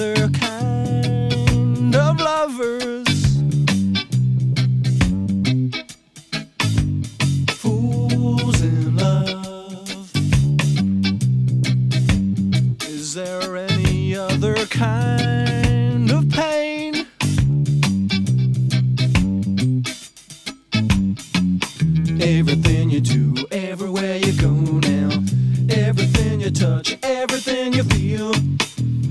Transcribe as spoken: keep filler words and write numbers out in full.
other kind of lovers. Fools in love. Is there any other kind of pain? Everything you do, everywhere you go now, everything you touch, everything you feel.